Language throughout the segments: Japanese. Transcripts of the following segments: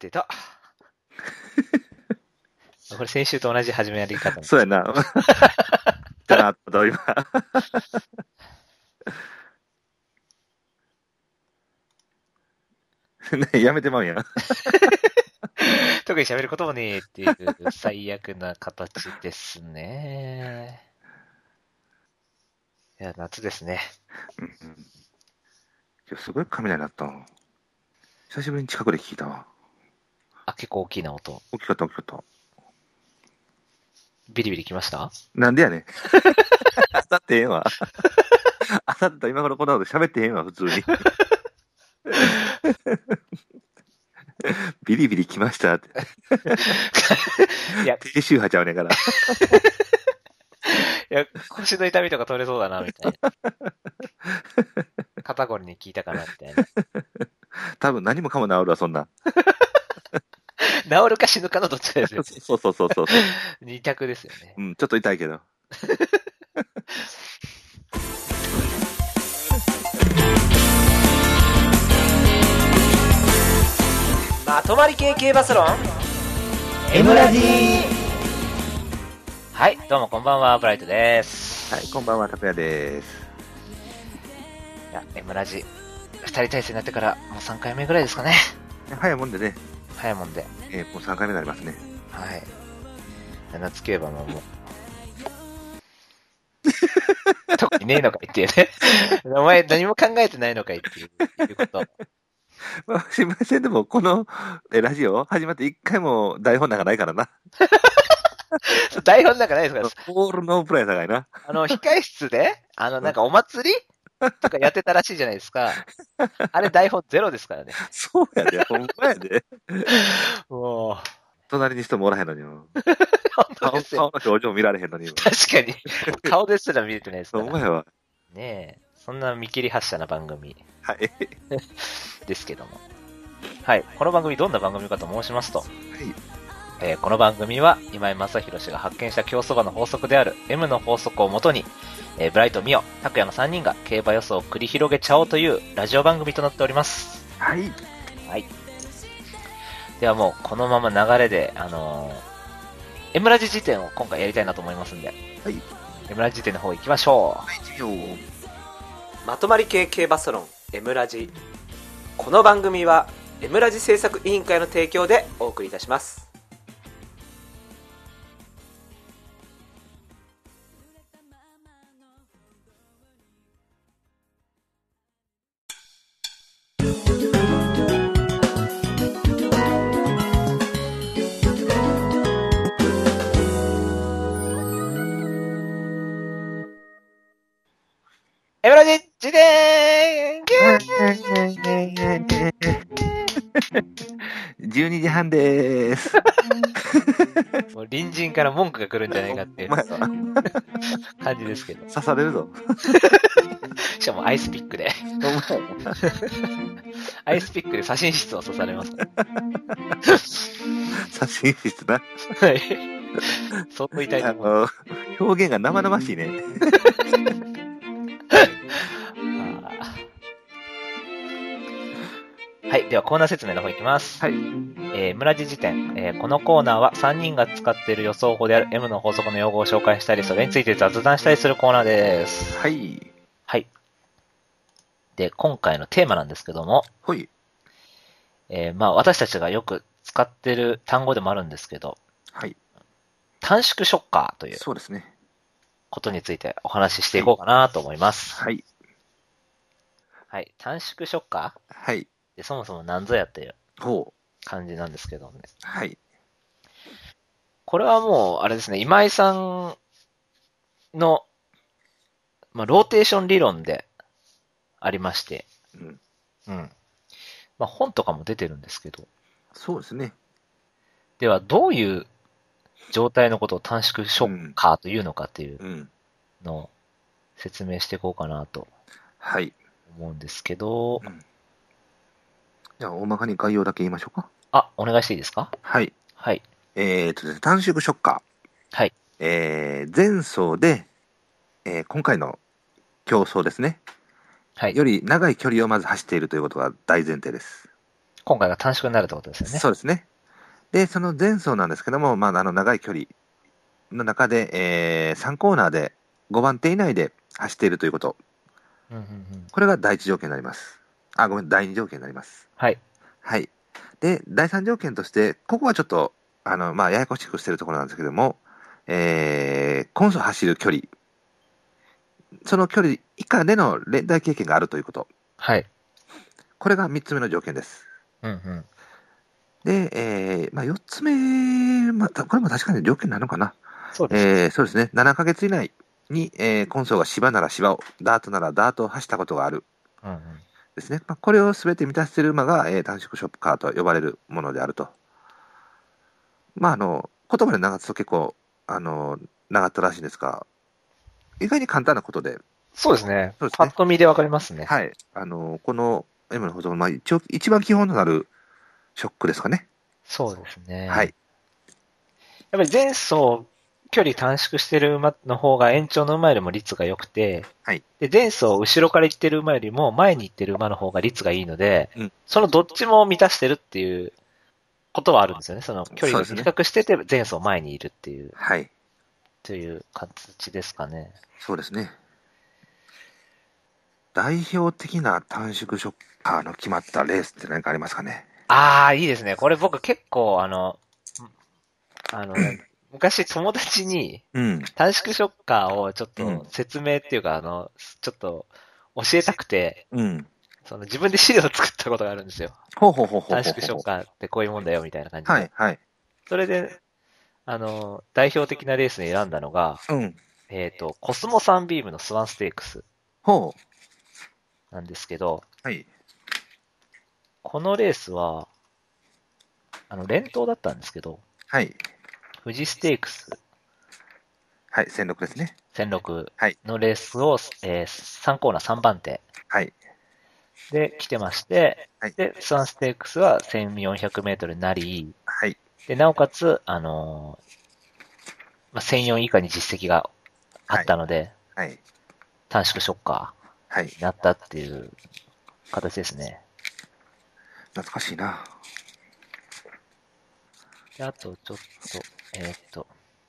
出た。これ先週と同じ始めり方なんです。 そうやな。だなと今。ね、やめてまうんや。 特に喋ることもねえっていう最悪な形ですね。いや、夏ですね。 うんうん、今日すごい雷鳴ったの。久しぶりに近くで聞いたわ。 あ、結構大きな音。 大きかった大きかった。 ビリビリきました？ なんでやねん。当たってへんわ。当たった今頃こんなこと喋ってへんわ、普通に。ビリビリ来ましたって。 いや、 低周波ちゃうねんから。 いや、腰の痛みとか取れそうだな、みたいな。肩こりに効いたかな、みたいな。 多分何もかも治るわ、そんな。 治るか死ぬかのどっちかですよ。 そうそうそうそう。 二択ですよね。 うん、ちょっと痛いけど。 まとまり系系バスロン M ラジはい、どうもこんばんは、ブライトです。 はい、こんばんは、拓也です。 いや、M ラジ、二人体制になってからもう3回目ぐらいですかね。 早いもんでね、 早いもんで。 もう3回目になりますね。 はい。夏競馬ももう、特にねえのかいっていうね。お前何も考えてないのかいっていうこと。 まあ、すいません、でも、このラジオ始まって1回も台本なんかないからな。 台本なんかないですから。 オールノープライだからな。 控室で、なんかお祭りとかやってたらしいじゃないですか。あれ台本ゼロですからね。 そうやで、ほんまやで。 もう。 隣に人もおらへんのにも。 本当ですよ。 顔の表情見られへんのにも。 確かに。顔ですら見れてないですから。 ほんまやわ。 ねえ。そんな見切り発車な番組はい。 ですけども。はい。この番組どんな番組かと申しますと、 はい。 この番組は今井正弘氏が発見した競走馬の法則である M の法則をもとに、ブライト、ミオ、拓也の3人が競馬予想を繰り広げちゃおうというラジオ番組となっております。 はい。 はい。ではもうこのまま流れで、M ラジ辞典を今回やりたいなと思いますんで、 はい。 M ラジ辞典の方行きましょう。 はい、授業。 まとまり系系バスロン M ラジ。この番組は M ラジ制作委員会の提供でお送りいたします。 M ラジ辞典 12時半でーす。 もう隣人から文句が来るんじゃないかっていう感じですけど。 刺されるぞ。 しかもアイスピックで。アイスピックで写真室を刺されます。 写真室な。 はい。相当痛いと思う。 表現が生々しいね。 はい。ではコーナー説明の方いきます。 はい。 村地辞典、このコーナーは3人が使っている予想法である M の法則の用語を紹介したり、それについて雑談したりするコーナーです。 はい。 はい。で、今回のテーマなんですけども、 ほい。 私たちがよく使っている単語でもあるんですけど、 はい。 短縮ショッカーというそうですね。 ことについてお話ししていこうかなと思います。 はい。 はい。短縮ショッカーはい。 でそもそも何ぞやっていうほう。 感じなんですけどね。 はい。 これはもう、あれですね、今井さんの、ローテーション理論でありまして、 うん。 うん。本とかも出てるんですけど、 そうですね。 では、どういう状態のことを短縮ショッカーというのかっていううん。 のを説明していこうかなとはい。 思うんですけど、 じゃあ、大まかに概要だけ言いましょうか。 お願いしていいですか？ はい。 はい。 ですね、短縮ショッカはい。 ー。前走で、今回の競争ですね。 はい。 より長い距離をまず走っているということが大前提です。 今回が短縮になるってことですよね。 そうですね。で、その前走なんですけども、まあ、長い距離の中で、3コーナーで5番手以内で走っているということ。 うんうんうん。 これが第一条件になります。あ、ごめん、第二条件になります。 はい。 はい。で、第三条件として、ここはちょっと、まあ、ややこしくしているところなんですけども、今走走る距離、その距離以下での連帯経験があるということ。 はい。 これが3つ目の条件です。 うんうん。 で、まあ、4つ目、まあ、これも確かに条件なのかな。 そうですね。 そうですね。7ヶ月以内に、今走が芝なら芝を、ダートならダートを走ったことがある。 うんうん。 ですね。まあ、これを全て満たしている馬が、短縮ショップカーと呼ばれるものであると。まあ、言葉で長つと結構、長ったらしいんですが、意外に簡単なことで、 そうですね。 そうですねパッと見でわかりますね。 はい。この M の保存、まあ、一番基本となるショックですかね。 そうですね。 はい。 やっぱり前走、距離短縮してる馬の方が延長の馬よりも率が良くて、 はい。 で、前走後ろから行ってる馬よりも前に行ってる馬の方が率がいいので、 うんそのどっちも満たしてるっていうことはあるんですよね。その距離をそうですね短くしてて前走前にいるっていう、 はい。 という形ですかね。 そうですね。代表的な短縮ショッカーの決まったレースって何かありますかね。 いいですね。これ僕結構昔友達にうん。 短縮ショッカーをちょっうんと説明っていうか、ちょっと教えたくて、 うん。 自分で資料を作ったことがあるんですよ。 ほうほうほうほうほう。 短縮ショッカーってこういうもんだよみたいな感じで。 はい、はい。 それで、代表的なレースに選んだのが、 うん。 コスモサンビームのスワンステークスほう。 なんですけど、 はい。 このレースは、連投だったんですけど、 はい。 富士ステークスはい。16ですね。 1006 はい。 のレースを、3コーナー3番手はい。 で来てまして、 はい。 で、スワンステークスは1400メートルになり、 はい。 で、なおかつ、1004以下に実績があったので、 はい。 短縮ショッカはい。 ーになったっていう形ですね。 懐かしいな。 で、あと、ちょっと、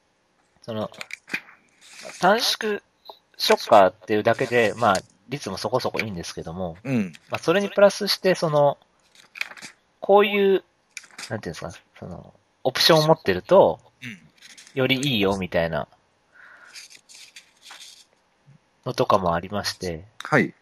短縮ショッカーっていうだけで、まあ、率もそこそこいいんですけども、 うん。 まあ、それにプラスして、こういう、なんていうんですか、オプションを持ってると、よりいいよ、みたいな、のとかもありまして、 はい。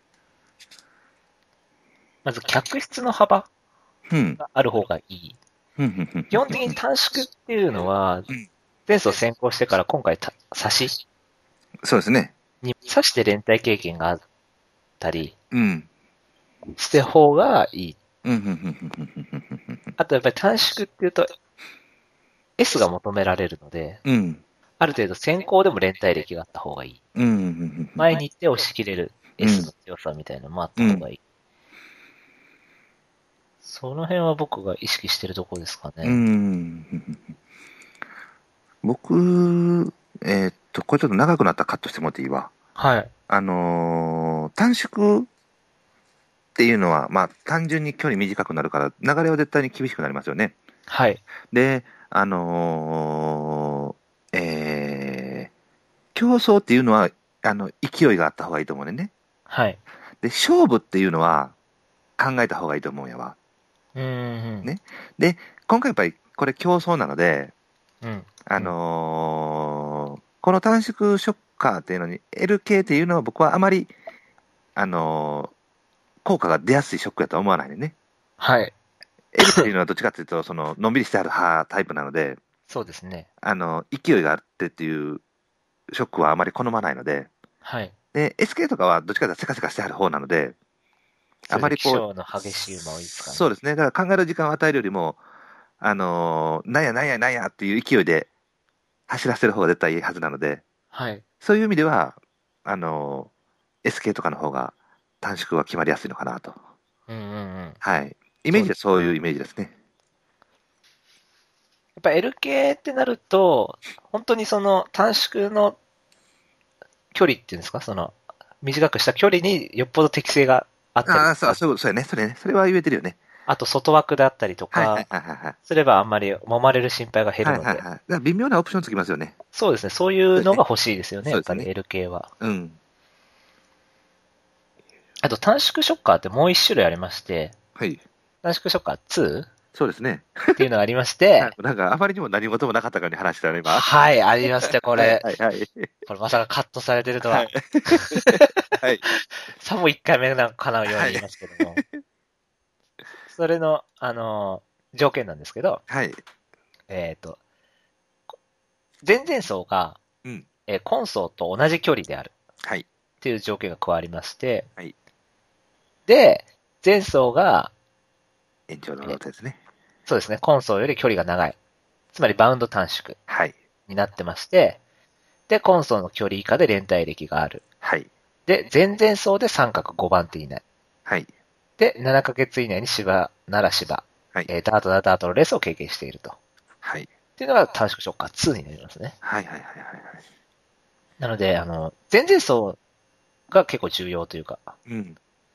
まず客室の幅うん。 がある方がいい。 うん。 基本的に短縮っていうのは、前走先行してから今回差しそうですね。 に差して連帯経験があったりうん。 して方がいい。 うん。 あとやっぱり短縮っていうと S が求められるので、 うん。 ある程度先行でも連帯歴があった方がいい。 うん。 前に行って押し切れる S の強さみたいなのもあった方がいい。その辺は僕が意識してるところですかね。 僕、これちょっと長くなったらカットしてもらっていいわ。 はい。 短縮っていうのは、まあ、単純に距離短くなるから、流れは絶対に厳しくなりますよね。 はい。 で、競争っていうのは、勢いがあった方がいいと思うね。 はい。 で、勝負っていうのは考えた方がいいと思うんやわ。ね。で、今回やっぱりこれ競争なので、 うん。 この短縮ショッカーっていうのに、L 系っていうのは僕はあまり、効果が出やすいショックだとは思わないね。 はい。 L っていうのはどっちかっていうと、のんびりしてあるタイプなので、 そうですね。 勢いがあってっていうショックはあまり好まないので、 はい。 で、SK とかはどっちかというとせかせかしてある方なので、あまり気性の激しい馬多いですかね。 そうですね。だから考える時間を与えるよりも、なんやっていう勢いで走らせる方が絶対いいはずなので、 はい。 そういう意味では、SK とかの方が短縮は決まりやすいのかなと。はい。イメージはそういうイメージですね。 やっぱ L 系ってなると、本当に短縮の距離っていうんですか、短くした距離によっぽど適性があったり。 そうやね。それは言えてるよね。 あと外枠だったりとか、 はいはいはいはい。 すればあんまり揉まれる心配が減るので、 はいはいはい。だから微妙なオプションつきますよね。 そうですね、そういうのが欲しいですよね、やっぱりそうですね L 系は。 うん。 あと短縮ショッカーってもう一種類ありまして、 はい。 短縮ショッカー2 そうですね。 っていうのがありまして、 なんかあまりにも何事もなかったかに話してたね、今。 はい、ありまして、これ、 はいはいはい。 これまさかカットされてるとははい、。はい。 さも1回目なんかなうように言いますけども、それの、条件なんですけど、 はい。 前々走が、 うん。 今走と同じ距離であるはい。 っていう条件が加わりまして、 はい。 で、前走が、 延長のローテですね。 そうですね、今走より距離が長い。つまりバウンド短縮はい。 になってまして、で、今走の距離以下で連帯歴がある。 はい。 で、前々走で三角5番手以内。 はい。 で、7ヶ月以内に芝なら芝、 はい。 ダートならダートのレースを経験していると。 はい。 っていうのが短縮ショッカー2になりますね。 はいはいはいはい。 なので、前々走が結構重要というか、 うん。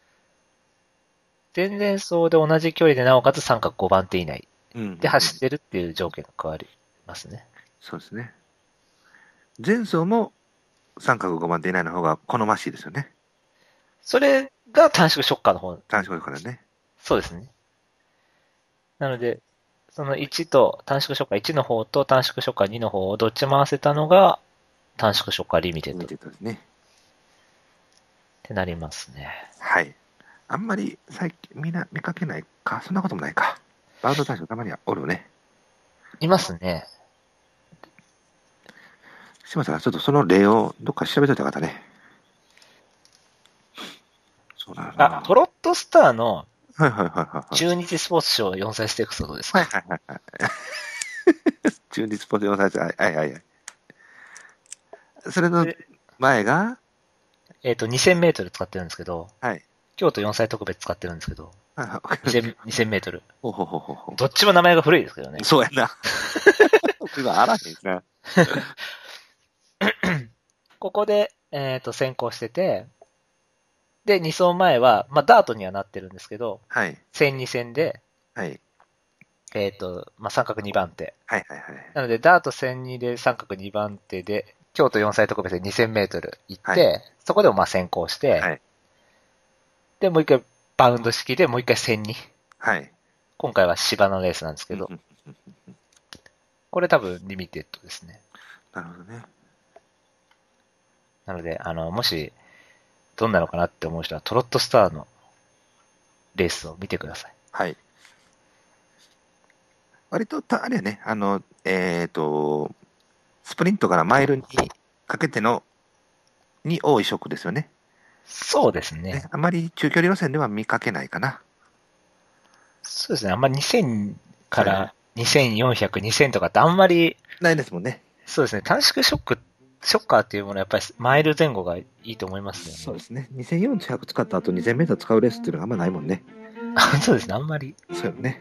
前々走で同じ距離でなおかつ三角5番手以内うん。 で走ってるっていう条件が変わりますね。 そうですね。前走も三角5番手以内の方が好ましいですよね。 それが短縮ショッカーの方。 短縮からね。 そうですね。なので、その1と短縮ショッカー1の方と短縮ショッカー2の方をどっちも合わせたのが短縮ショッカーリミテッド見ってですね。 てなりますね。 はい。あんまり最近見かけないか、そんなこともないか。バウンド短縮たまにはおるね。 いますね。 島さん、ちょっとその例をどっか調べといた方ね。そうだな。 トロットスターのはいはいはいはい。 中日スポーツ賞4歳ステークスはどうですか？ はいはいはいはい。中日スポーツ4歳児、はいはいはい。それの前が、 2000メートル使ってるんですけど、 はい。 京都4歳特別使ってるんですけど、 はいはい 2000メートル。 ほうほうほうほうほう。 どっちも名前が古いですけどね。 そうやな。今、あらへんな。 ここで、先行してて、で、2走前は、まあ、ダートにはなってるんですけど、 はい。 1002戦で、 はい。 まあ、三角2番手。 はいはいはい。 なので、ダート1002で三角2番手で、京都4歳特別で2000メートル行って、 はいそこでもまあ先行して、 はい。 で、もう一回バウンド式でもう一回1002。 はい。 今回は芝のレースなんですけど、これ多分リミテッドですね。 なるほどね。 なので、もし、どんなのかなって思う人は、トロットスターのレースを見てください。 はい。割とあれやね、スプリントからマイルにかけてに多い色ですよね。 そうですね。 あまり中距離路線では見かけないかな。 そうですね。あんまり2000から2400、2000とかってあんまり、 ないですもんね。 そうですね。短縮ショッカーっていうものはやっぱりマイル前後がいいと思いますよね。 そうですね。2400使った後2000メートル使うレースっていうのがあんまないもんね。 そうですね。あんまり。 そうよね。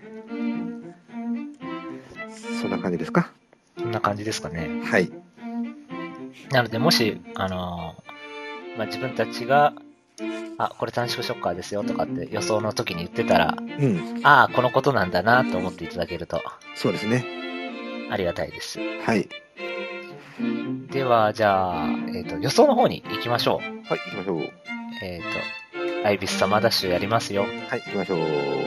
そんな感じですか。 そんな感じですかね。 はい。 なので、もし、まあ、自分たちが、これ短縮ショッカーですよとかって予想の時に言ってたら、 うん。 このことなんだなと思っていただけるとそうですね。 ありがたいです。 はい。 では、じゃあ、予想の方に行きましょう。 はい、行きましょう。 アイビスサマーダッシュやりますよ。 はい、行きましょう。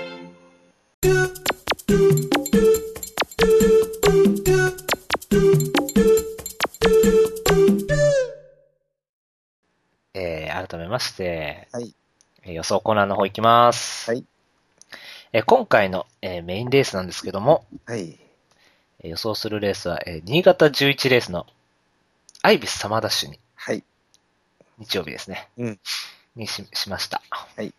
改めまして、 はい。 予想コーナーの方行きます。 はい。 今回の、メインレースなんですけども、 はい。 予想するレースは、新潟11レースのアイビスサマーダッシュに、 はい。 日曜日ですね。 うん。 にしました。 はい。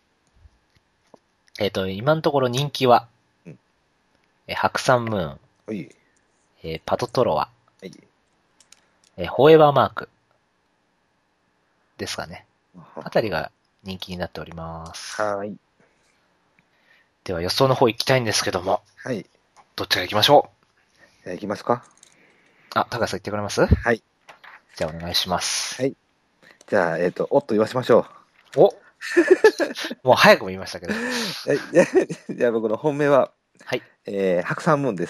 今のところ人気は、 うん白山ムーン、 はい。 パトトロワ、 はい。 フォーエバーマークですかね。あたりが人気になっております。 はい。 では予想の方行きたいんですけども、 はい。 どっちから行きましょう？ じゃあ行きますか。 高橋さん言ってくれます？ はい。 じゃあお願いします。 はいじゃあ、おっと言わせましょう。 おもう早くも言いましたけど。 じゃあ僕の本命は、 はい。 白山ムーンです。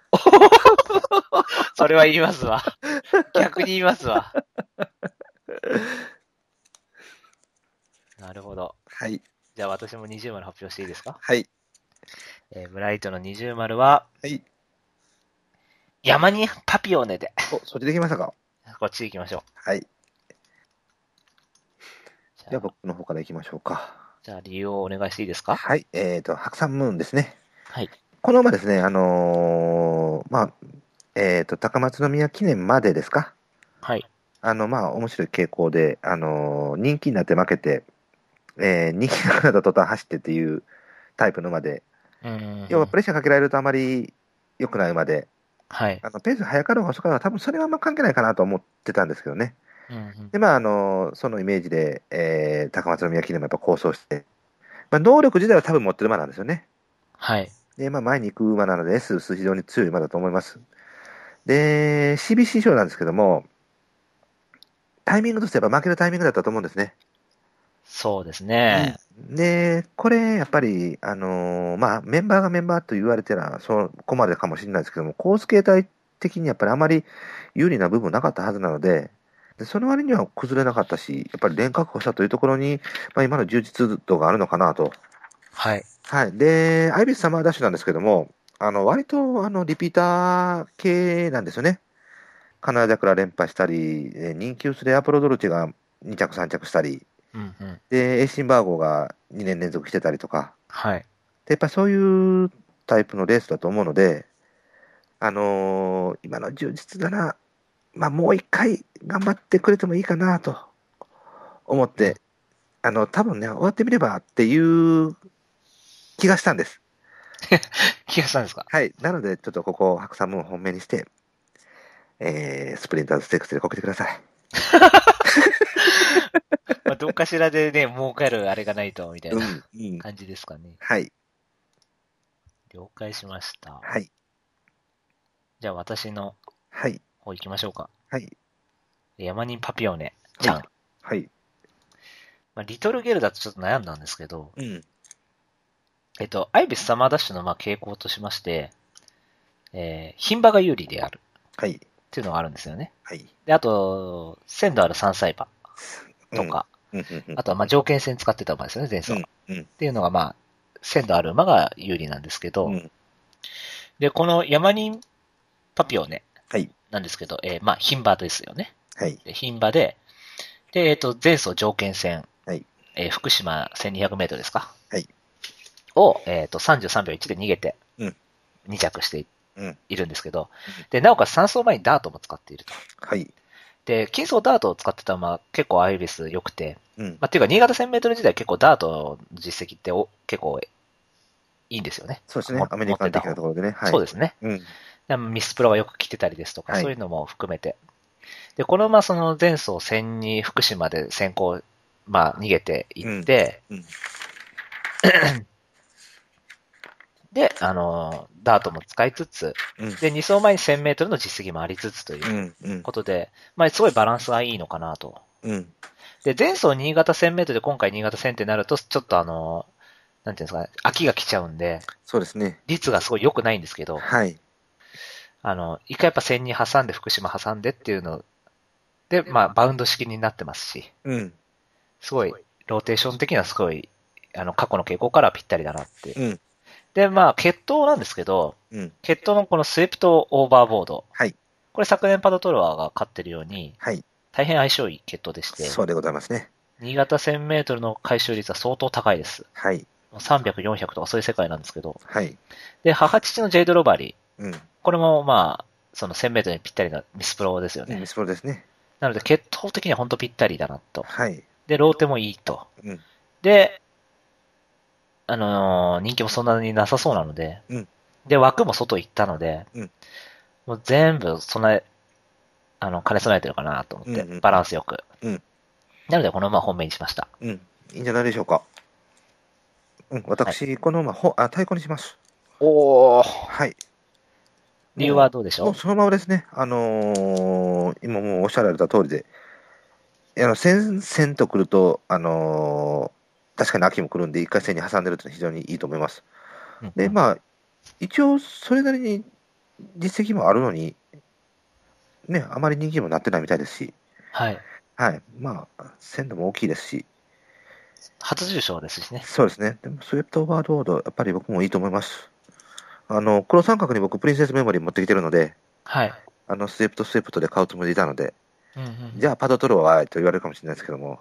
それは言いますわ。逆に言いますわ。なるほど。 はい。 じゃあ私も20丸発表していいですか？ はい。 ブライトの20丸は、 はい。 山にパピオネで。 お、そっちできましたか？ こっち行きましょう。 はい。 じじゃあ僕の方から行きましょうか。 じゃあ理由をお願いしていいですか？ はい。白山ムーンですね。 はい。 この馬ですね、高松宮記念までですか。 はい。 面白い傾向で、人気になって負けて、人気なくなった途端走ってっていうタイプの馬で、要はプレッシャーかけられるとあまり良くない馬で、 はい。 ペース速かろうが遅かろうが、多分それはあんま関係ないかなと思ってたんですけどね。で、そのイメージで、高松宮記念もやっぱ構想して、能力自体は多分持ってる馬なんですよね。 はい。 で、前に行く馬なので、非常に強い馬だと思います。で、CBC 賞なんですけども、タイミングとしてやっぱ負けるタイミングだったと思うんですね。 そうですね。 で、これ、やっぱり、メンバーがメンバーと言われてら、そこまでかもしれないですけども、コース形態的にやっぱりあまり有利な部分なかったはずなので、その割には崩れなかったし、やっぱり連確保したというところに、今の充実度があるのかなと。 はい。 はい。で、アイビスサマーダッシュなんですけども、割と、リピーター系なんですよね。カナダから連覇したり、人気薄でアポロドルチェが2着3着したり、で、エイシンバーゴが2年連続してたりとか、 はい。 で、やっぱそういうタイプのレースだと思うので、今の充実なら、もう一回頑張ってくれてもいいかなと思って、多分ね、終わってみればっていう気がしたんです。 気がしたんですか？ はい。なので、ちょっとここ、白山ムーン本命にして、スプリンターズステークスでこけてください。 どっかしらでね、儲かるあれがないと、みたいなうん。 感じですかね。 はい。 了解しました。 はい。 じゃあ私のはい。 方行きましょうか。 はい。 山人パピオネちゃん。 はい。 リトルゲルだとちょっと悩んだんですけど、 うん。 アイビスサマーダッシュの傾向としまして、牝馬が有利である。 はい。 っていうのがあるんですよね。 はい。 で、あと、鮮度ある3歳馬とか、あとは条件戦使ってた馬ですよね、前走。っていうのが鮮度ある馬が有利なんですけど、で、この山人パピオネなんですけど、牝馬ですよね。 はい。 牝馬で、前走条件戦、 はい福島1200メートルですか。 はい。 を、33秒1で逃げて、2着しているんですけど、で、なおかつ3走前にダートも使っていると。 はい。 で、金走ダートを使ってた馬、結構アイビス良くて、っていうか、新潟1000メートル時代結構ダートの実績って結構いいんですよね。 そうですね。アメリカン的なところでね。 はい、そうですね。ミスプロがよく来てたりですとか、そういうのも含めて。で、この馬、その前走1000に福島で先行、逃げていって、で、ダートも使いつつ、で、2走前に1000メートルの実績もありつつということで、すごいバランスがいいのかなと。で、前走新潟1000メートルで今回新潟1000ってなると、ちょっとなんていうんですかね、飽きが来ちゃうんで、 そうですね。 率がすごい良くないんですけど、 はい。 一回やっぱ1000に挟んで福島挟んでっていうので、バウンド式になってますし、すごい、ローテーション的にはすごい、過去の傾向からぴったりだなって。で、決闘なんですけど、決闘のこのスイプトオーバーボード。これ昨年パドトロワーが勝ってるように、大変相性いい決闘でして、 そうでございますね。 新潟1000メートルの回収率は相当高いです。 300、 400とかそういう世界なんですけど、 はい。 で、母父のジェイド・ロバリー。 これもその1000メートルにぴったりなミスプロですよね。 ミスプロですね。 なので、決闘的には本当ぴったりだなと。 はい。 で、ローテもいいと。で、人気もそんなになさそうなので、で、枠も外行ったので、もう全部兼ね備えてるかなと思って、バランスよく。なので、この馬本命にしました。 いいんじゃないでしょうか。私、この馬、太鼓にします。 おー。 はい。 理由はどうでしょう？ もうそのままですね。今もうおっしゃられた通りで、戦と来ると、 確かに秋も来るんで、一回線に挟んでるっていうのは非常にいいと思います。 うんうん、 で、まあ、一応、それなりに実績もあるのに、ね、あまり人気にもなってないみたいですし、 はい。 はい。まあ、鮮度も大きいですし、 初受賞ですしね。 そうですね。でも、スウェプトオーバーロード、やっぱり僕もいいと思います。黒三角に僕、プリンセスメモリー持ってきてるので、 はい。 スウェプトで買うつもりでいたので、 うんうん、 じゃあ、パド取るわ、と言われるかもしれないですけども、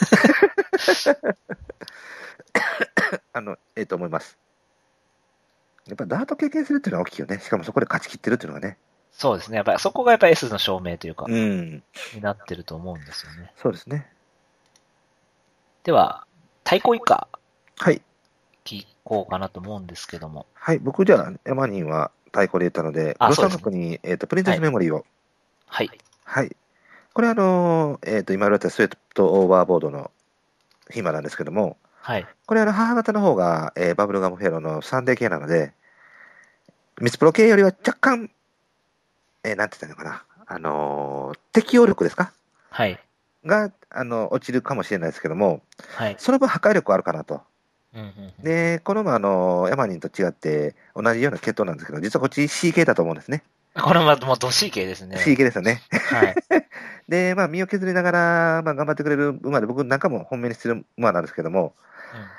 思います。やっぱダート経験するっていうのは大きいよね。しかもそこで勝ち切ってるっていうのがね。 そうですね。やっぱりそこがやっぱ S の証明というか、 うん。 になってると思うんですよね。 そうですね。 では、対抗以下、 はい。 聞こうかなと思うんですけども。 はい。僕じゃあ、ヤマニンは太鼓で言ったので、黒三角に、プリンセスメモリーを。 はい。 はい。これ今言われたスウェットオーバーボードのヒマなんですけども、 はい。 これ母型の方が、バブルガムフェロのサンデー系なので、ミスプロ系よりは若干、なんて言ったのかな、適応力ですかはい。 が、落ちるかもしれないですけども、 はい。 その分破壊力はあるかなと。 うんうんうん、 で、このヤマニンと違って同じような血統なんですけど、実はこっち C 系だと思うんですね。 これはもうド C 系ですね。 C 系ですよね。 はい。 で、身を削りながら、頑張ってくれる馬で、僕なんかも本命にしてる馬なんですけども、 うんうん、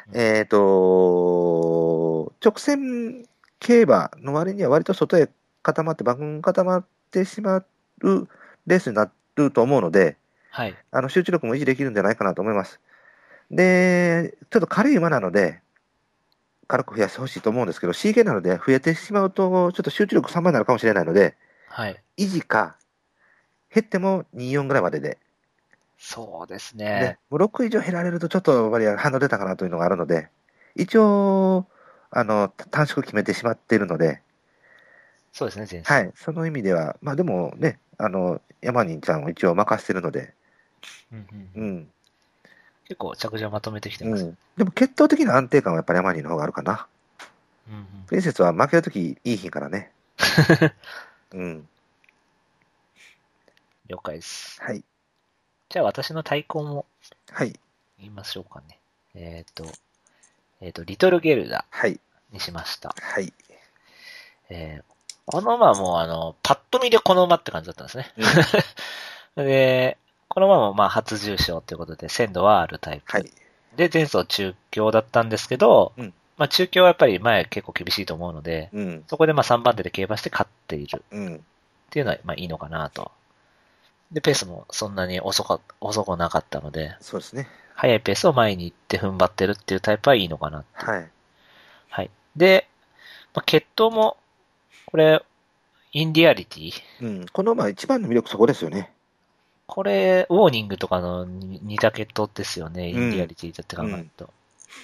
直線競馬の割には割と外へ固まって、馬群固まってしまうレースになると思うので、 はい。 集中力も維持できるんじゃないかなと思います。で、ちょっと軽い馬なので、軽く増やしてほしいと思うんですけど、C 系なので増えてしまうと、ちょっと集中力3倍になるかもしれないので、 はい。 維持か、減っても2、4ぐらいまでで、 そうですね、 ね。 もう6以上減られるとちょっと割合反応出たかなというのがあるので、一応、短縮決めてしまっているので、 そうですね、前はい、その意味では、でもね、ヤマニンちゃんを一応任せてるので、 うんうんうん、 結構着順まとめてきてます。 うん。でも血統的な安定感はやっぱりヤマニンの方があるかな。 うんうん、 プリンセスは負けるときいい日からね。うん。 了解です。 はい。 じゃあ私の対抗もはい。 言いましょうかね。リトルゲルダはい。 にしました。 はい。 この馬はもうパッと見でこの馬って感じだったんですね。うん、で、この馬も初重賞ということで鮮度はあるタイプ。はい、で、前走中京だったんですけど、うん、中京はやっぱり前結構厳しいと思うので、うん、そこで3番手で競馬して勝っている。っていうのはいいのかなと。で、ペースもそんなに遅くなかったので、 そうですね。 速いペースを前に行って踏ん張ってるっていうタイプはいいのかな。 はい。 はい。で、血統も、これ、インディアリティ。 うん。この一番の魅力そこですよね。 これ、ウォーニングとかの似た血統ですよね。インディアリティだって考えると。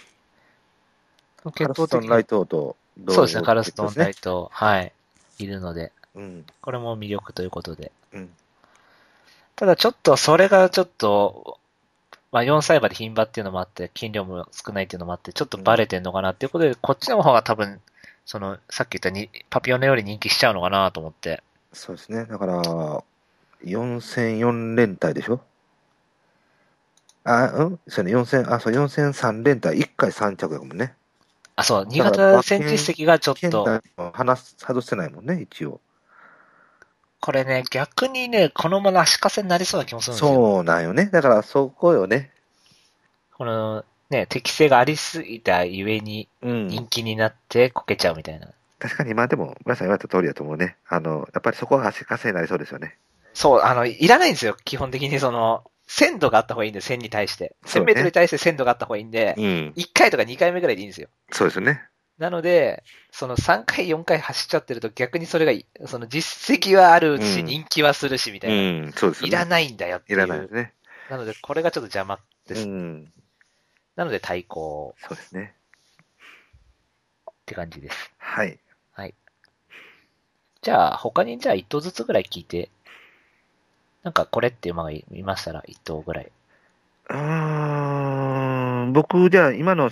カルストンライトと、 そうですね、カルストンライト、はい。いるので、これも魅力ということで。ただちょっと、それがちょっと、4歳馬で牝馬っていうのもあって、筋量も少ないっていうのもあって、ちょっとバレてんのかなっていうことで、こっちの方が多分、さっき言ったパピオネより人気しちゃうのかなと思って。 そうですね。だから、4戦4連隊でしょそうね、4戦3連隊、1回3着だもんね。 そう、新潟戦実績がちょっと。 外せないもんね、一応。 これね、逆にね、このまま足かせになりそうな気もするんですよ。 そうなんよね。だからそこよね。 この、ね、適性がありすぎたゆえに、人気になってこけちゃうみたいな。 確かに、でも、村さん言われた通りだと思うね。やっぱりそこが足かせになりそうですよね。 そう、いらないんですよ。基本的に鮮度があった方がいいんで、1000に対して。1000メートルに対して鮮度があった方がいいんで、1回とか2回目ぐらいでいいんですよ。 そうですよね。 なので、3回、4回走っちゃってると逆にそれが実績はあるし、人気はするし、みたいな。 そうですね。 いらないんだよっていう。 いらないですね。 なので、これがちょっと邪魔です。なので、対抗。 そうですね。 って感じです。 はい。 はい。じゃあ、他に1頭ずつぐらい聞いて、なんかこれっていう馬がいましたら1頭ぐらい。 僕、じゃあ、今の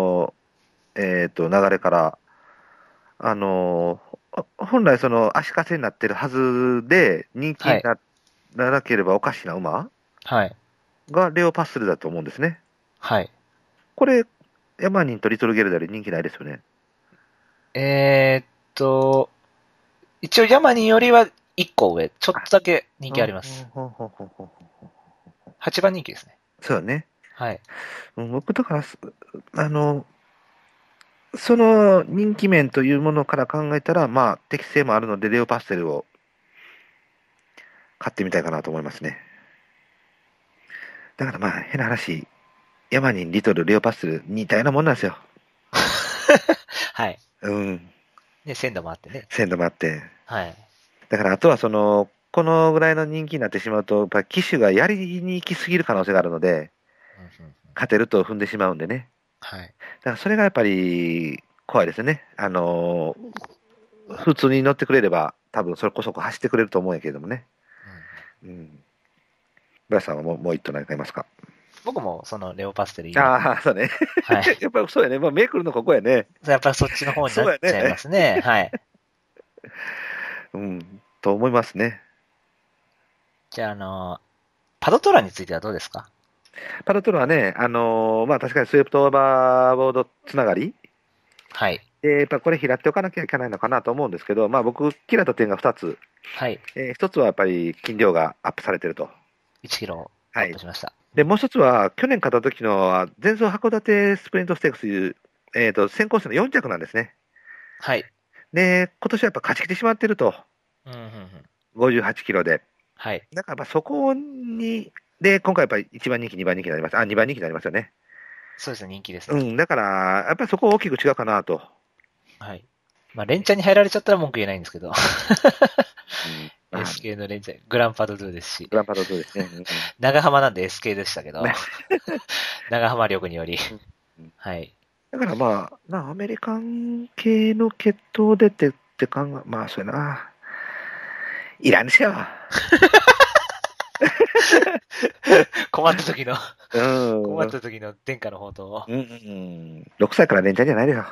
流れから、本来足かせになってるはずで、人気にならなければおかしな馬、 はい、 がレオパッスルだと思うんですね。 はい。 これ、ヤマニンとリトルゲルダより人気ないですよね。 一応ヤマニンよりは1個上、ちょっとだけ人気あります。8番人気ですね。 そうよね。 はい。 僕、だから、その人気面というものから考えたら、まあ、適性もあるので、レオパステルを買ってみたいかなと思いますね。だからまあ、変な話、ヤマニン、リトル、レオパステル、似たようなもんなんですよ。 はい。 うん。 ね、鮮度もあってね。 鮮度もあって。 はい。 だから、あとはこのぐらいの人気になってしまうと、やっぱり機種がやりに行きすぎる可能性があるので、勝てると踏んでしまうんでね。 はい。 だからそれがやっぱり怖いですね。普通に乗ってくれれば、多分それこそ走ってくれると思うんやけれどもね。ブラスさんはもう一頭何かいますか？ 僕もそのレオパステルいいああ、そうね。はい。やっぱりそうやね。メークルのここやね。 やっぱりそっちの方になっちゃいますね。はい。 と思いますね。 じゃあ、パドトラについてはどうですか？ パドトラはね、まあ確かにスイープトオーバーボードつながり。 はい。 で、やっぱこれ拾っておかなきゃいけないのかなと思うんですけど、まあ僕、嫌った点が2つ。 はい。 1つはやっぱり筋量がアップされてると。 1キロアップしました。はい、 で、もう1つは、去年買った時の前走函館スプリントステークスという、先行戦の4着なんですね。 はい。 で、今年はやっぱ勝ちきてしまってると。58キロで。 はい。 だからそこに、で、今回やっぱり1番人気、2番人気になります。2番人気になりますよね。 そうですね、人気ですね。 だから、やっぱりそこは大きく違うかなと。 はい。まあ、連チャンに入られちゃったら文句言えないんですけど。SK の連チャン、グランパドドゥですし。 グランパドドゥですね。 長浜なんで SK でしたけど。長浜力により。はい。 だからまあ、アメリカン系の血統でって考え、まあ、そうやな。いらんですよ。 困った時の、困った時の殿下の宝刀を。 6歳から連チャンじゃないですよ。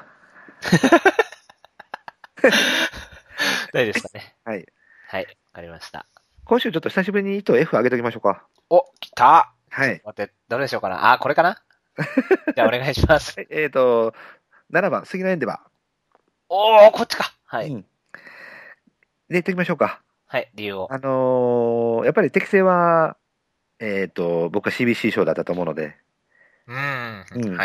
大丈夫ですかね。 はい。 はい、わかりました。 今週ちょっと久しぶりに糸 F 上げておきましょうか。 お、来た。 はい。 待って、どれでしょうかな。これかなじゃあお願いします。 7番、杉のエンデバー。 おー、こっちか。はい。 で、言っておきましょうか。 はい、理由を。 やっぱり適性は、僕は CBC 賞だったと思うので。 はい。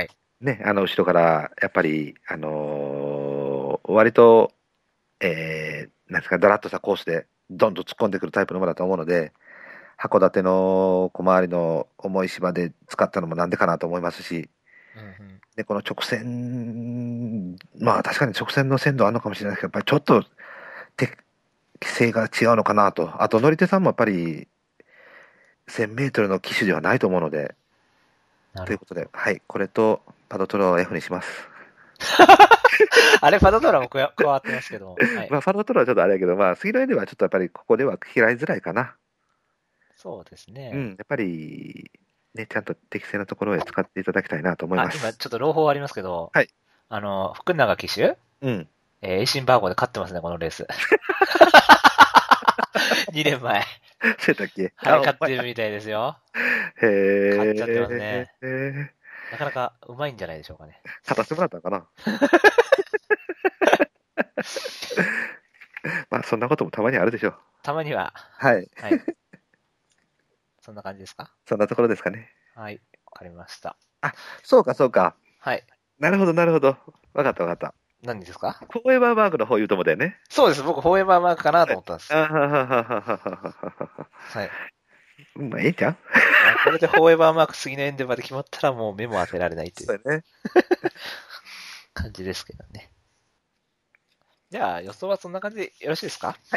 ね、後ろから、やっぱり、割と、なんですか、だらっとしたコースで、どんどん突っ込んでくるタイプの馬だと思うので、函館の小回りの重い芝で使ったのもなんでかなと思いますし、で、この直線、まあ確かに直線の鮮度あるのかもしれないですけど、やっぱりちょっと適性が違うのかなと。あと乗り手さんもやっぱり1000メートルの騎手ではないと思うので、ということで、はい、これとパドトラを F にします。 あれ、パドトラも加わってますけど。はい、 まあ、パドトラはちょっとあれやけど、まあ、杉の絵ではちょっとやっぱりここでは嫌いづらいかな。 そうですね。 やっぱり、ね、ちゃんと適正なところへ使っていただきたいなと思います。 今、ちょっと朗報ありますけど、 はい。 福永騎手エイシンバーゴで勝ってますね、このレース。2年前。 そうだっけ？ はい、勝ってるみたいですよ。 へぇ勝っちゃってますね。なかなかうまいんじゃないでしょうかね。 勝たせてもらったのかなまあ、そんなこともたまにあるでしょう。 たまには。 はい。 はい。そんな感じですか？ そんなところですかね。 はい。わかりました。 あ、そうか、そうか。 はい。 なるほど、なるほど。わかった、わかった。 何ですか？ フォーエバーマークの方言うと思ったよね。 そうです。僕、フォーエバーマークかなと思ったんです。 はい。まあ、いいじゃん。 これでフォーエバーマーク次のエンデバーで決まったらもう目も当てられないという。 そうね。 感じですけどね。じゃあ、予想はそんな感じでよろしいですか？ はい。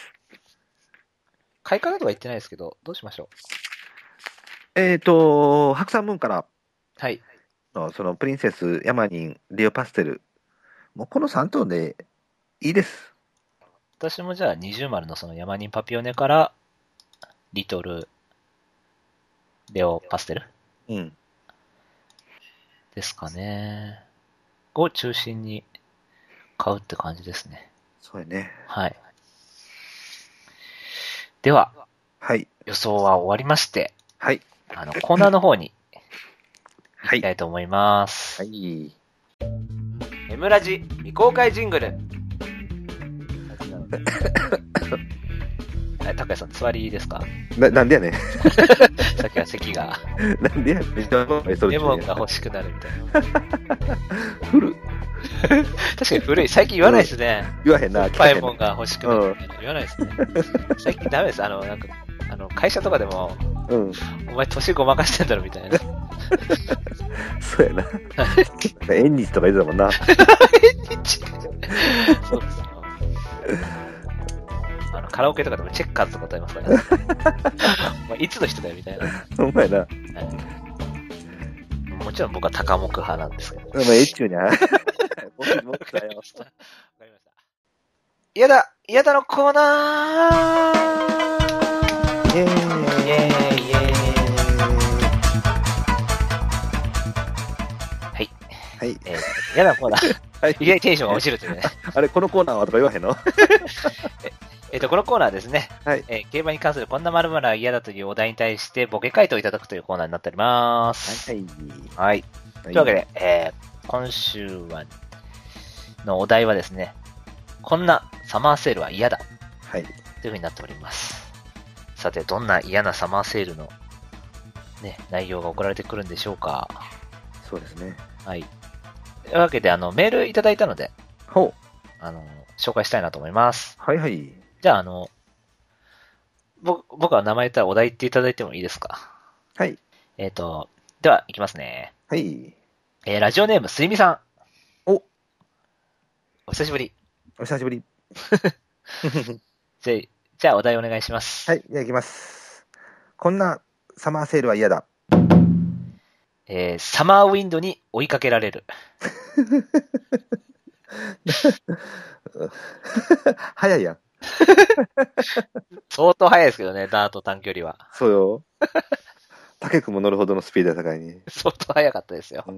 開花などは言ってないですけど、どうしましょう。白山ムーンから、 はい。 そのプリンセス、ヤマニン、リオパステル、もうこの3頭でいいです。 私もじゃあ20丸のそのヤマニンパピオネから、リトル、レオパステルですかね。を中心に買うって感じですね。 そうやね。 はい。では、 はい。 予想は終わりまして、 はい。 コーナーの方にいきたいと思います。 はい。 Mラジ未公開ジングル。 高谷さん、つわりですか？ なんでやねん。 さっきは咳が。 なんでやねん。 レモンが欲しくなるみたいな。 古確かに古い。最近言わないですね。 言わへんな。 パイモンが欲しくなるみたいな。言わないですね。最近ダメです。会社とかでも、お前年ごまかしてんだろみたいな。 そうやな。縁日とか言ってたもんな。 縁日そうですよ。カラオケとかでもチェッカーズとか歌いますからね。いつの人だよみたいな。 ほんまやな。 もちろん僕は高木派なんですけど。 エッチューにゃ。僕だよ。わかりました。 嫌だのコーナー。 イェーイイェーイイェーイ。 はい。 はい。 嫌だのコーナー。 はい。 意外にテンションが落ちるというね。 あれ、このコーナーはとか言わへんの？ このコーナーですね。 はい。 競馬に関するこんな〇〇は嫌だというお題に対してボケ回答いただくというコーナーになっております。 はい。 はい。というわけで、今週のお題はですね、こんなサマーセールは嫌だ。 はい。 という風になっております。さて、どんな嫌なサマーセールのね、内容が送られてくるんでしょうか。 そうですね。 はい。というわけで、メールいただいたので、 ほう。 紹介したいなと思います。 はいはい。 じゃあ、僕は名前言ったらお題言っていただいてもいいですか？ はい。 では、いきますね。 はい。 ラジオネーム、すいみさん。 お久しぶり。 お久しぶり。 じゃあ、お題お願いします。 はい、じゃあいきます。こんなサマーセールは嫌だ。 サマーウィンドに追いかけられる。 早いやん。 相当速いですけどね、ダート短距離は。 そうよ。竹くも乗るほどのスピードや高いに。 相当速かったですよ。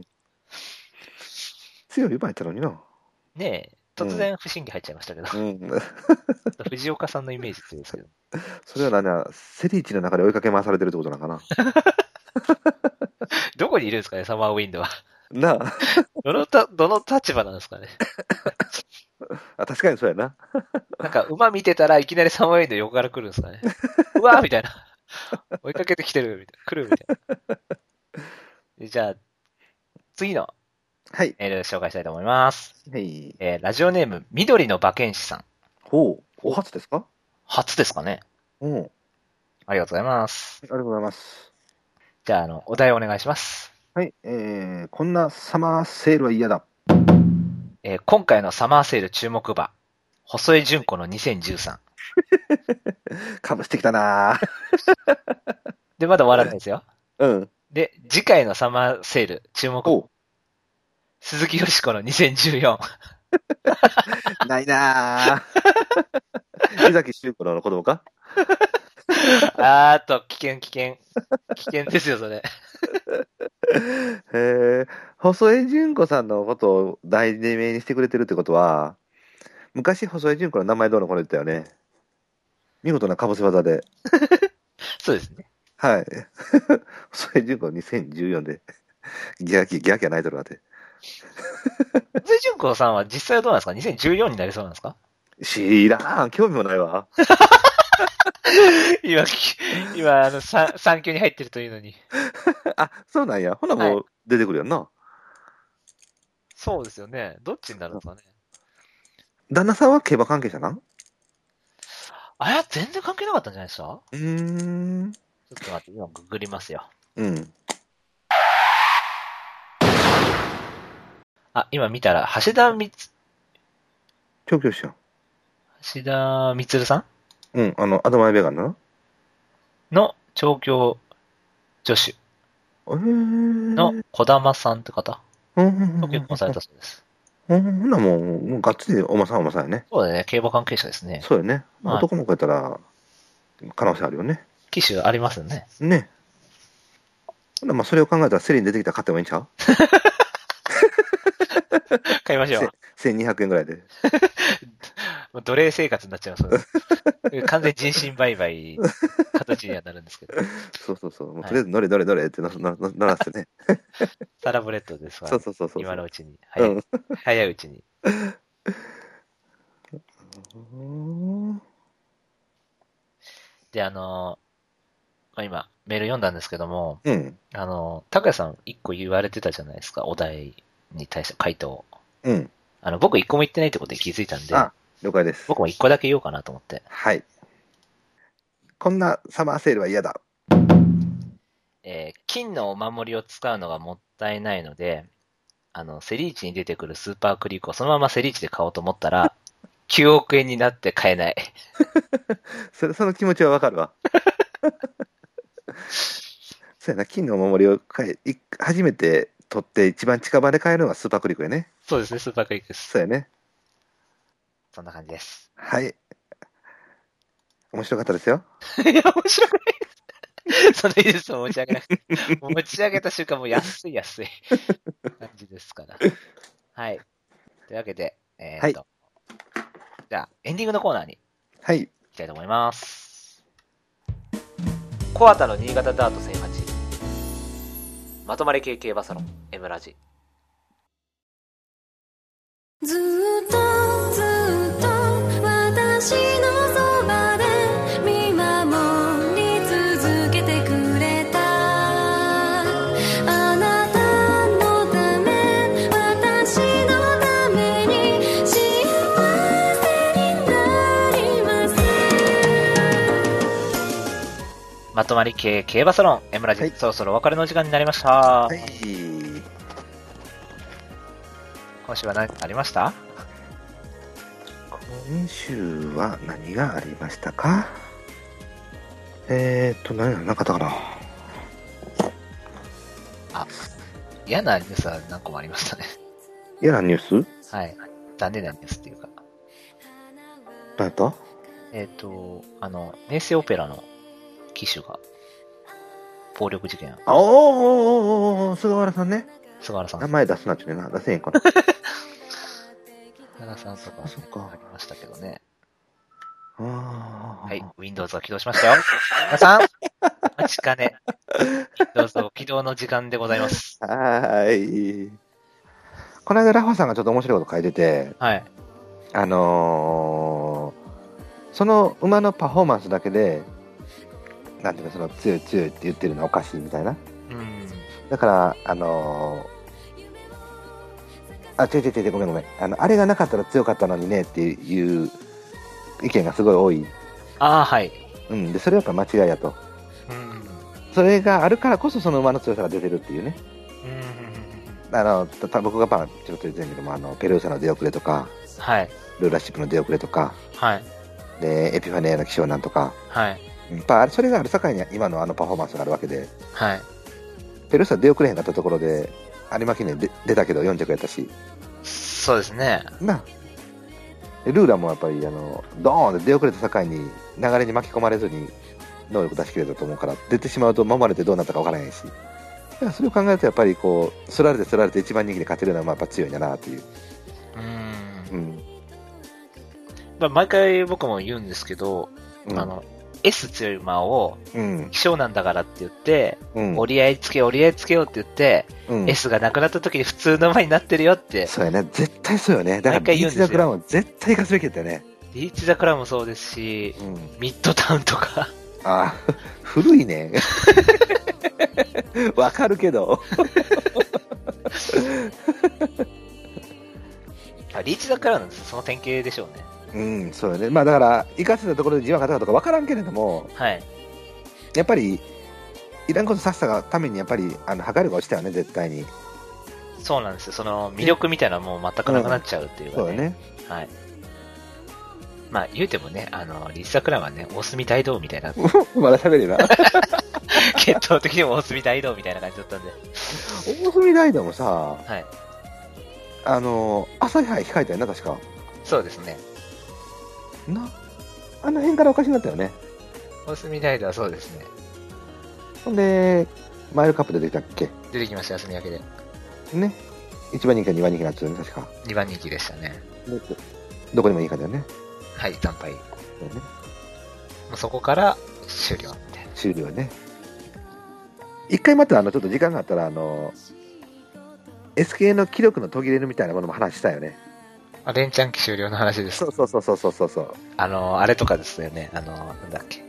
強い馬やったのにな。 ねえ、突然不審火入っちゃいましたけど。藤岡さんのイメージ強いですけど。 それは何だ、セリーチの中で追いかけ回されてるってことなのかな。 どこにいるんですかね、サマーウィンドは。 なあ。 どの立場なんですかね。 確かにそうやな。 なんか馬見てたらいきなりサマーウィンド横から来るんですかね。うわーみたいな。追いかけてきてるみたいな。来るみたいな。じゃあ、次のメール紹介したいと思います。 はい。 ラジオネーム、緑の馬券師さん。 ほう。お初ですか？ 初ですかね。ありがとうございます。 ありがとうございます。 じゃあ、お題お願いします。 はい。こんなサマーセールは嫌だ。 今回のサマーセール注目馬、細江純子の2013。 かぶしてきたなで、まだ終わらないですよ。 うん。 で、次回のサマーセール注目馬、鈴木よしこの2014。 ないなぁ。江崎修子の子供か？ 危険ですよ、それ。 細江純子さんのことを題名にしてくれてるってことは、昔細江純子の名前どうのこの言ったよね。見事なかぶせ技で。 そうですね。 はい。細江純子2014で、ギャー泣いとるわて。 細江純子さんは実際はどうなんですか？ 2014 になりそうなんですか？ 知らん。興味もないわ。 今、産休に入ってるというのに。 あ、そうなんや。ほなもう出てくるやんな。 そうですよね。どっちになるんですかね。 旦那さんは競馬関係者なん？ あれ全然関係なかったんじゃないですか？ちょっと待って、今ググりますよ。今見たら、 調教師やん。 橋田充さんアドマイベガンなの調教助手の小玉さんって方と結婚されたそうです。 ほんなもうがっつりおまさんやね。 そうだね、競馬関係者ですね。 そうよね。男の子やったら可能性あるよね。 機種ありますよね。 ね。まあそれを考えたらセリに出てきたら買ってもいいんちゃう？ 買いましょう。 1200円ぐらいで。 もう奴隷生活になっちゃいます。完全人身売買形にはなるんですけど。 そうそうそう。もうとりあえず乗れ乗れ乗れって乗らせてね。 サラブレッドですわ、 そうそうそうそう。 今のうちに。早いうちに。で、今、メール読んだんですけども、拓也さん一個言われてたじゃないですか、お題に対して回答。僕一個も言ってないってことで気づいたんで、 了解です。 僕も一個だけ言おうかなと思って。 はい。こんなサマーセールは嫌だ。 金のお守りを使うのがもったいないので、セリーチに出てくるスーパークリークをそのままセリーチで買おうと思ったら、9億円になって買えない。 その気持ちはわかるわ。そうやな、金のお守りを初めて取って一番近場で買えるのはスーパークリークやね。 そうですね、スーパークリークです。 そうやね。 そんな感じです。 はい。面白かったですよ。 いや、面白くないです。そのいいです持ち上げなくて。持ち上げた瞬間もう安い感じですから。はい。というわけで、 はい、 じゃあ、エンディングのコーナーに行きたいと思います。 コアタの新潟ダート1008。まとまり系系バサロン、Mラジ。 ずっと私のそばで見守り続けてくれた。あなたのため、私のために幸せになります。 まとまり系競馬サロン M ラジ、そろそろお別れの時間になりました。はい。今週は何かありました？ 今週は何がありましたか？何かったかな。 嫌なニュースは何個もありましたね。 嫌なニュース？はい。残念なニュースっていうか。 何やった？ 名声オペラの騎手が暴力事件。 菅原さんね。 菅原さん。 名前出すなっちゅうねな。出せへんかな。 菅原さんとか、ね、ありましたけどね。 はい。 Windows が起動しましたよ。皆さん、お待ちかね。Windows 起動の時間でございます。 はい。この間、ラファさんがちょっと面白いこと書いてて、 はい。 その馬のパフォーマンスだけで、なんていうの、その強い強いって言ってるのはおかしいみたいな。だから、違う、ごめん。あれがなかったら強かったのにねっていう意見がすごい多い。 はい。 で、それはやっぱ間違いやと。それがあるからこそその馬の強さが出てるっていうね。僕がちょっと言ってるけども、ペルーサの出遅れとか、 はい。 ルーラーシップの出遅れとか、 はい。 で、エピファネアの気象なんとか、 はい。 それがある境に今のパフォーマンスがあるわけで、 はい。 ペルーサ出遅れへんかったところで、有馬記念出たけど4着やったし。 そうですね。 ルーラーもやっぱりドーンって出遅れた境に流れに巻き込まれずに能力出し切れたと思うから、出てしまうと守れてどうなったか分からへんし、だからそれを考えるとやっぱりこうすられて一番人気で勝てるのはやっぱ強いんだなっていう。 毎回僕も言うんですけど、S 強い馬を、希少なんだからって言って、折り合いつけようって言って、S がなくなった時に普通の馬になってるよって。 そうやね、絶対そうよね。だからリーチザクラウンは絶対勝つべきだったよね。 リーチザクラウンもそうですし、ミッドタウンとか。 古いね。わかるけど。 リーチザクラウンその典型でしょうね。 そうよね。だから、生かせたところで自分が勝ったかとか分からんけれども、 はい。 やっぱり、いらんことさせたがために、やっぱり、破壊力が落ちたよね、絶対に。 そうなんですよ。その魅力みたいなのはもう全くなくなっちゃうっていうかね。 そうだね。 はい。言うてもね、リーチザクラウンはね、大隅大道みたいな。 まだ喋れな。 決闘的にも大隅大道みたいな感じだったんで。 大隅大道もさ、 はい。 朝日杯控えたよな、確か。 そうですね。 あの辺からおかしくなったよね。 大隅大道はそうですね。 ほんで、マイルカップで出てきたっけ？ 出てきました、休み明けで。 ね。1番人気か2番人気なんですよね、確か。 2番人気でしたね。 どこにもいいかだよね。 はい、惨敗。もそうね。 うそこから終了みたいな。 終了ね。一回また、ちょっと時間があったら、SK の気力の途切れるみたいなものも話したよね。 連チャン期終了の話です。 そう。 あれとかですよね。なんだっけ。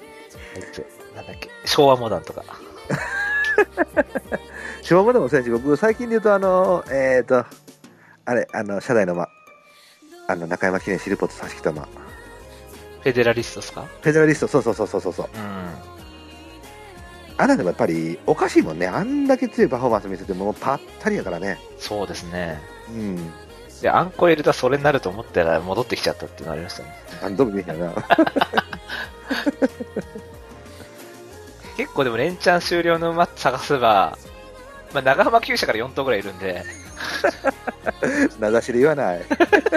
昭和モダンとか。 昭和モダンもそうやし、僕、最近で言うと、あれ、社内の間、中山記念シルポット差し木と間。 フェデラリストですか？ フェデラリスト、そう。 うん。 あれでもやっぱりおかしいもんね。あんだけ強いパフォーマンス見せてもぱったりやからね。 そうですね。 うん。 で、アンコエルダそれになると思ったら戻ってきちゃったっていうのありましたね。 どうも見えへんやな。 結構でも連チャン終了の馬探せば、まあ、長浜厩舎から4頭ぐらいいるんで。 名指しで言わない。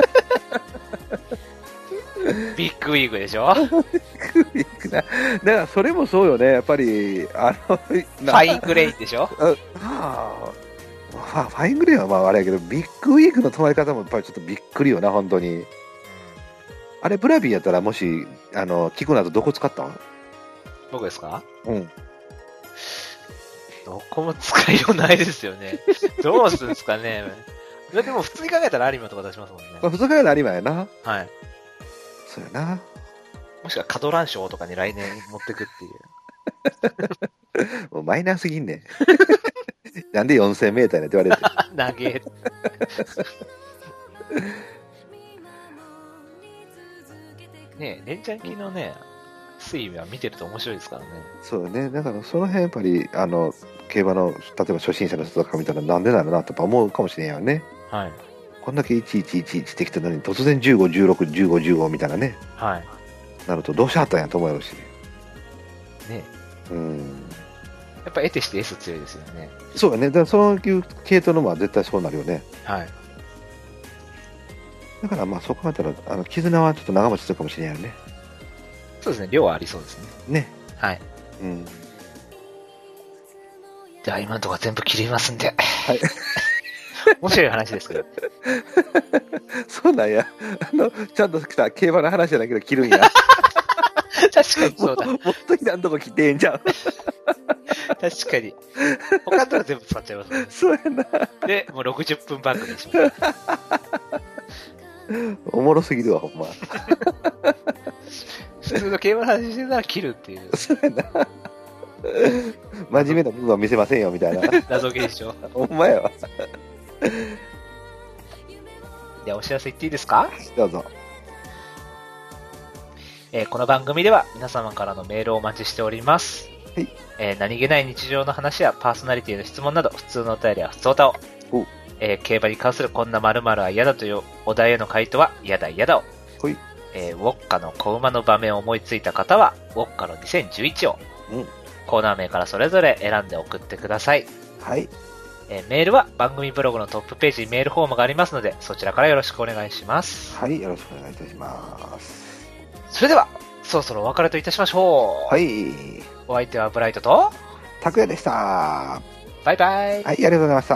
ビッグウィーグでしょ？ だからそれもそうよね。やっぱり、ファイングレインでしょ？ ファイングレインはまああれやけど、ビッグウィークの止まり方もやっぱりちょっとびっくりよな、本当に。あれ、ブラビーやったらもし、聞くなとどこ使ったん？ 僕ですか？ うん。 どこも使いようないですよね。どうするんですかね。でも普通に考えたら有馬とか出しますもんね。 まあ、普通に考えたら有馬やな。 はい。 そうやな。 もしくはカドラン賞とかに来年持ってくっていう。 もうマイナーすぎんねん。なんで4000メーターやねんって言われて。 投げ。ねえ、連チャン級のね、推移は見てると面白いですからね。 そうね。だからその辺やっぱり、競馬の、例えば初心者の人とか見たらなんでなのなとか思うかもしれんよね。 はい。 こんだけ1111ってきたのに突然15、16、15、15みたいなね。 はい。 なるとどうしはったんやと思うやろしね。 ねうん。 やっぱ得てして S 強いですよね。 そうやね。だからそういう系統のも絶対そうなるよね。 はい。 だからまあそう考えたら、絆はちょっと長持ちするかもしれないよね。 そうですね。量はありそうですね。 ね。 はい。 うん。 じゃあ今のところ全部切りますんで。 はい。 面白い話ですけど。 そうなんや。ちゃんと来た競馬の話じゃないけど切るんや。 確かにそうだ。 もっといらんとこ切ってええんじゃん。 確かに。他のとこ全部使っちゃいますもんね。 そうやな。 で、もう60分番組にします。 おもろすぎるわ、ほんま。 普通の競馬の話してたら切るっていう。 そうやな。真面目な部分は見せませんよ、みたいな。 謎現象。 ほんまやわ。 ではお知らせ言っていいですか？ どうぞ。 この番組では皆様からのメールをお待ちしております。 はい。 何気ない日常の話やパーソナリティの質問など、普通のお便りは普通歌を。競馬に関するこんな〇〇は嫌だというお題への回答は嫌だ嫌だを。 はい。 ウォッカの小馬の場面を思いついた方は、ウォッカの2011を。 うん。 コーナー名からそれぞれ選んで送ってください。 はい。 メールは番組ブログのトップページにメールフォームがありますので、そちらからよろしくお願いします。 はい、よろしくお願いいたします。 それでは、そろそろお別れといたしましょう。 はい。 お相手はブライトと、 拓也でした。 バイバイ。 はい、ありがとうございました。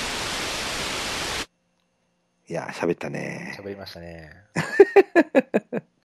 いや、喋ったね。 喋りましたね。